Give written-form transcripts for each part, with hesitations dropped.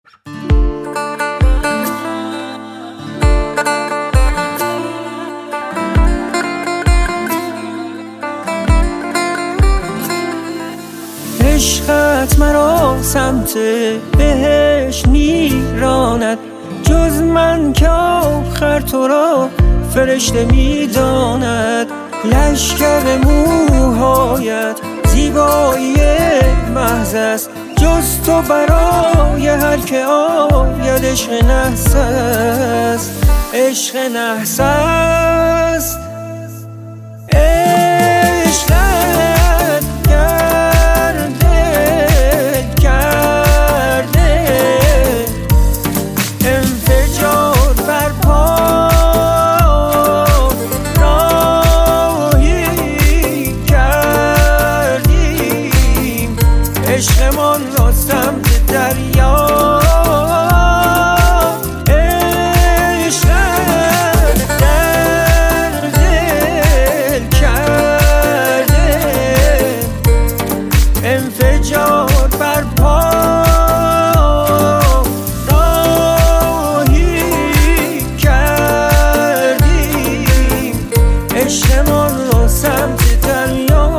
عشقت مرا سمت بهش میراند، جز من که آخر تو را فرشته میداند. لشکر موهایت زیبایی محض است، جز تو برای هر که آید عشق نحس است، عشق نحس است. عشقمان را سمت دریا، عشقت در دل کرده انفجار برپا، راهی کردیم عشقمان را سمت دریا.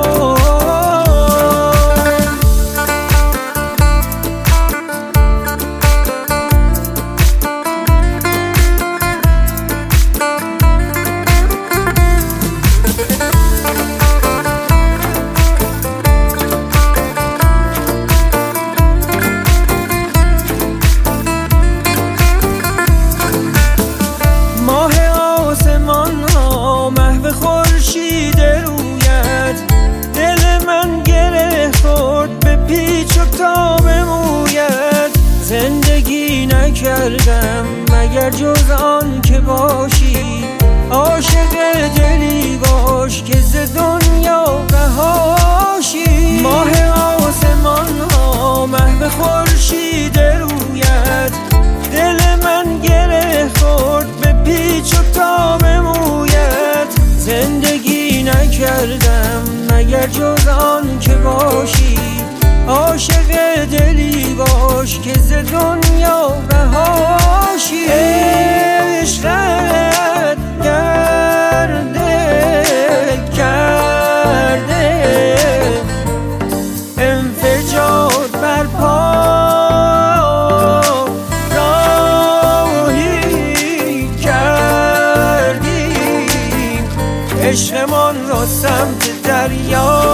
خورشید رویت دل من گره خورد به پیچ و تاب مویت. زندگی نکردم مگر جز آن که باشی، عاشق دلی باش که ز دنیا رهاشی. ماه آسمان ها محو خورشید رویت دل من گره خورد به پیچ و تاب مویت. زندگی نکردم مگر جز آن که باشی، عاشق دلی باش که ز دنیا رهاشی. عشقت در دل کرده انفجار برپا، راهی کردیم عشقمان را سمت دریا.